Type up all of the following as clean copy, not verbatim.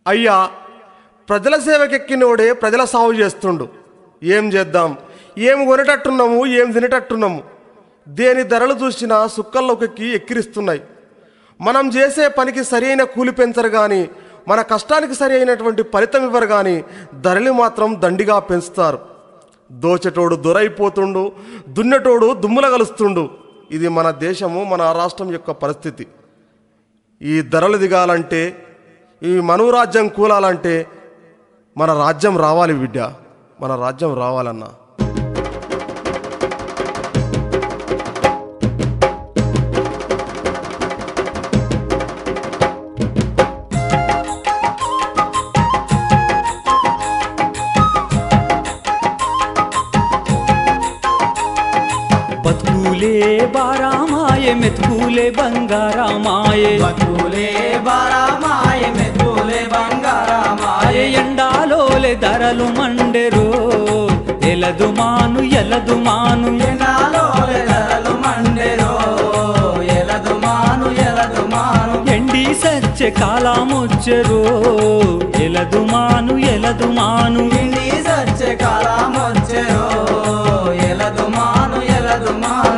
అయ్యా, ప్రజల సేవకెక్కినోడే ప్రజల సాగు చేస్తుండు. ఏం చేద్దాం? ఏం కొనేటట్టున్నాము, ఏం తినేటట్టున్నాము. దేని ధరలు చూసినా సుక్కల్లోకి ఎక్కిరిస్తున్నాయి. మనం చేసే పనికి సరి అయిన కూలి పెంచరు కానీ, మన కష్టానికి సరి అయినటువంటి ఫలితం ఇవ్వరు కానీ, ధరలు మాత్రం దండిగా పెంచుతారు. దోచెటోడు దొరైపోతుండు, దున్నెటోడు దుమ్ముల కలుస్తుండు. ఇది మన దేశము, మన రాష్ట్రం యొక్క పరిస్థితి. ఈ ధరలు దిగాలంటే, ఈ మనురాజ్యం కూలాలంటే మన రాజ్యం రావాలి బిడ్డ, మన రాజ్యం రావాలన్నా. బతుకులే బారామాయే మెతుకులే బంగారమాయే, బతుకులే బారామాయే మెతుకులే బంగారమాయే. ఎండాలోలే ధరలు మండెరో, ఎలదు మాను ఎలదు మాను. ఎండాలోలే ధరలు మండెరో, ఎలదు మాను ఎలదు మాను. ఎండి సచ్చే కాలమొచ్చెరో, ఎలదు మాను ఎలదు మాను. ఎండి సచ్చే కాలమొచ్చెరో, ఎలదు మాను ఎలదు మాను.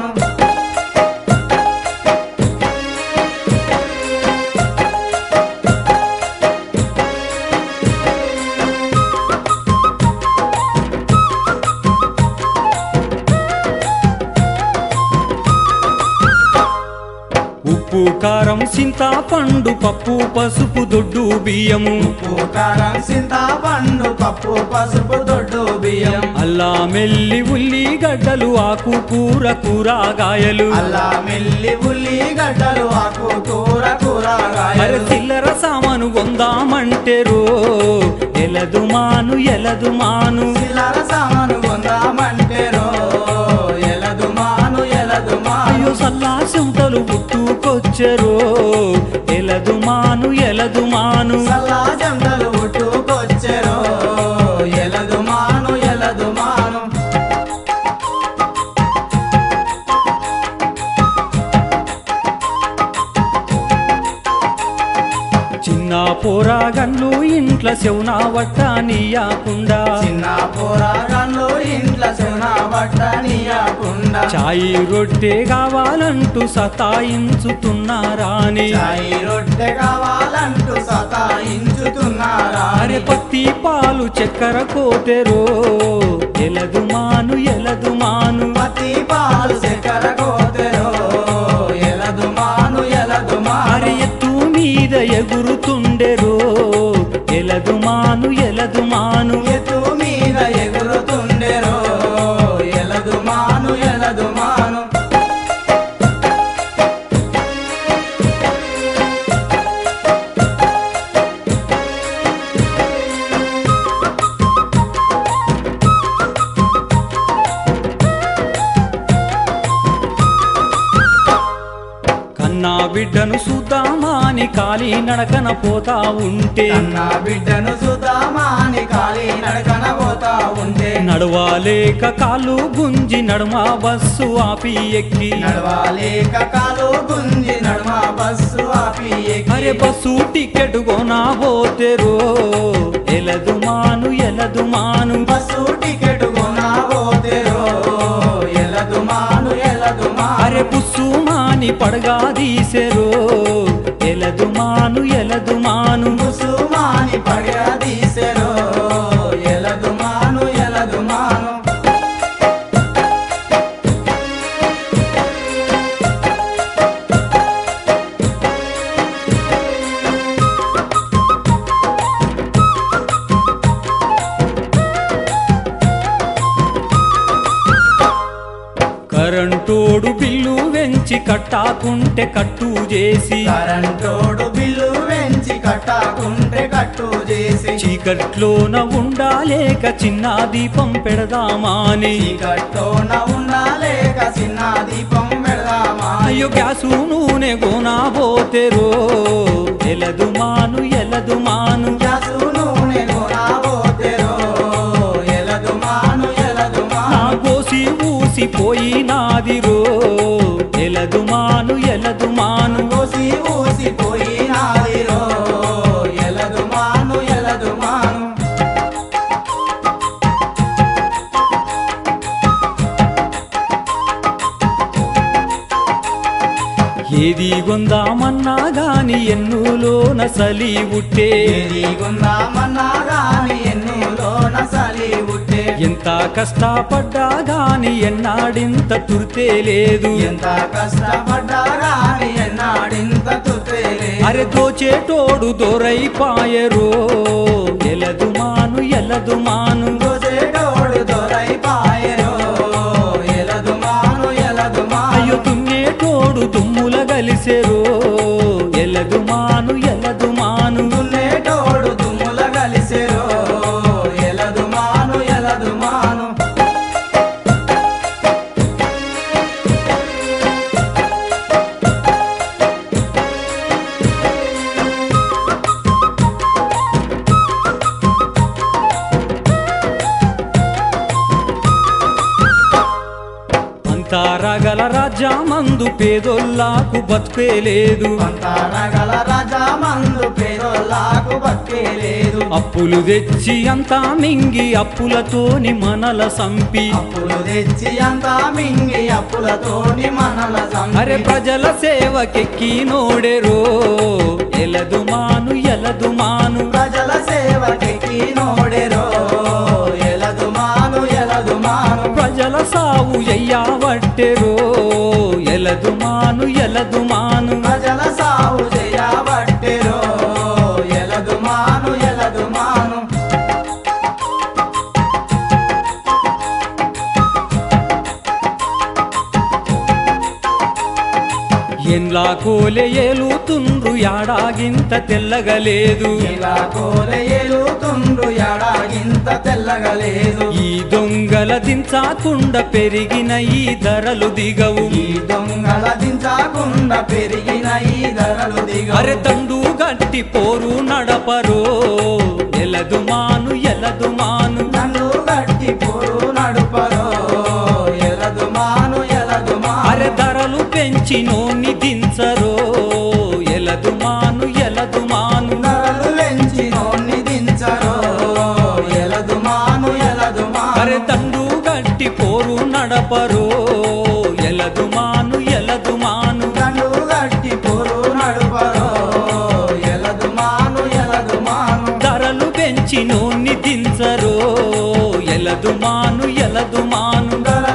ఉప్పు కారం చింతపండు పప్పు పసుపు దొడ్డు బియ్యము, ఉప్పు కారం చింతపండు పప్పు పసుపు దొడ్డు బియ్యం. అల్లా మెల్లి ఉల్లిగడ్డలు ఆకు కూర కూరగాయలు, అల్లా మెల్లి ఉల్లిగడ్డలు ఆకు కూర కూరగాయలు. చిల్లర సామాను కొందామంటేరో, ఎలదు మాను ఎలదు మాను. చిల్లర సామాను కొందామంటేరో, ఎలదు మాను ఎలదు మాను. అయ్యో సల్లా చెమటలు పుట్టుకొచ్చెరో, ఎలదు మాను ఎలదు మాను. సల్లా జంటలు పుట్టుకొచ్చెరో, ఎలదు మాను ఎలదు మాను. చిన్న పోరాగన్లు ఇంట్ల శవున వట్టనీయకుండా, చిన్న పోరాగాన్లు ఇంట్ల శవన బట్టనీయకుండా. చాయి రొట్టె కావాలంటూ సతాయించుతున్నారాని, చాయి రొట్టె కావాలంటూ సతాయించుతున్నారా. అరే పత్తి పాలు చక్కెర కోతెరో, ఎలదు మాను ఎలదు మాను. పత్తి పాలు చక్కెర కోతెరో, ఎలదు మాను ఎలదు మాను. అరే ఎత్తు మీద ఎగురుతుండెరో, ఎలదు మాను ఎలదు మాను. ఎత్తు మీద ఎగురుతుండెరో, ఎలదు మాను ఎలదు మాను. కన్నా బిడ్డను సుద్దామాని కాలి నడకన పోతా ఉంటే, అన్న బిడ్డను సుధామాని కాలి నడకన పోతా ఉంటే. నడవాలేక కాళ్ళు గుంజి నడుమ బస్సు ఆపి ఎక్కి, నడవాలేక కాలు గుంజి నడుమ బస్సు ఆపి ఎక్కి. అరే బస్సు టికెట్ కొనబోతెరో, ఎలదు మాను ఎలదు మాను. బస్సు టికెట్ కొనబోతెరో, ఎలదు మాను ఎలదు మాను. అరే పుస్సు మాని పడగా తీసెరో, ఎలదు మాను ఎలదు మాను. ముసుమాని పడదీసెరో, ఎలదు మాను ఎలదు మాను. కరెంటోడు బిల్లు వెంచి కట్టాకుంటే కట్టు చేసి, కరెంటోడు బిల్లు వెంచి కట్టాకుంటే కట్టు చేసి. చీకట్లోన ఉండాలేక చిన్న దీపం పెడదామాని, చీకట్లోన ఉండాలేక చిన్న దీపం పెడదామా. అయ్యో గ్యాసు నూనె కొనబోతెరో, ఎలదు మాను ఎలదు మాను. గ్యాసు నూనె కొనబోతెరో, ఎలదు మాను ఎలదు మాను. నా కోసి ఊసిపోయినాదిరో, ఎలదు మాను ఎలదు మాను. కోసి ఊసిపోయినాదిరో, ఎలదు మాను ఏదిగొందామన్నా గాని ఎన్నులోన సలి ఉట్టే ఏదిగొందామన్నా గాని ఎన్నులోన సలి ఉట్టే ఎంత కష్టపడ్డా గాని ఎన్నాడింత తుర్తే లేదు ఎంత కష్టపడ్డా గాని ఎన్నాడింత తుతేలే అరె దోచేటోడు దొరైపాయరో ఎలదుమాను ఎలదుమాను దోచేటోడు దొరైపాయెరో ఎలదుమాను ఎలదుమాను అయ్యో దున్నేటోడు దుమ్ముల గలిసెరో ఎలదుమాను ఎలదుమాను దున్నేటోడు దుమ్ముల గలిసెరో ఎలదుమాను ఎలదుమాను అంతారగల రాజ్యమందు పేదోళ్ళకు బతుకే లేదు పంతానగల రాజా మందు పేదోళ్ళకు బతికే లేదు అప్పులు తెచ్చి అంతా మింగి అప్పులతోని మనల సంపి అప్పులు తెచ్చి అంతా మింగి అప్పులతోని మనల అరే ప్రజల సేవకెక్కి నోడెరో ఎలదుమాను ఎలదుమాను ప్రజల సేవకి నోడెరో ఎలదుమాను ఎలదుమాను ప్రజల సావు ఎయ్యావట్టెరో ఎలదుమాను ఎలదుమాను ప్రజల సాగు చేయబట్టెరో ఎలదుమాను ఎలదుమాను ఎన్లా కోలే ఏలుతుండ్రు యాడాగింత తెల్లగలేదు ఇలా కోలెలుతుండ్రు ఎడాగింత తెల్లగలేదు ఈ దొంగల దించాకుండా పెరిగిన ఈ ధరలు దిగవు ఈ దొంగల దించకుండా పెరిగిన ఈ ధరలు దిగ అరె తండు గట్టి పోరు నడపరో ఎలదుమాను ఎలదుమాను నన్ను గట్టి పోరు నడుపరో ఎలదుమాను ఎలదుమాను అరె ధరలు పెంచి నోని దించరో ఎలదుమాను ఎలదుమాను ధరలు పెంచి నోన్ని దించరో ఎలదుమాను ఎలదుమాను అరె తండు గట్టి పోరు నడపరో ఎలదుమాను ఎలదుమాను నన్ను గట్టి పోరు నడుపరో ఎలదుమాను ఎలదుమాను ధరలు పెంచి నోని దించరో ఎలదుమాను ఎలదుమాను ధరలు